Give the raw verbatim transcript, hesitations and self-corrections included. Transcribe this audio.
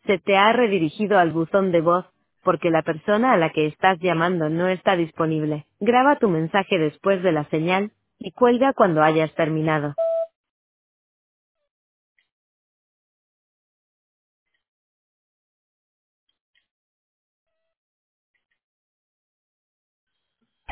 Se te ha redirigido al buzón de voz, porque la persona a la que estás llamando no está disponible. Graba tu mensaje después de la señal, y cuelga cuando hayas terminado.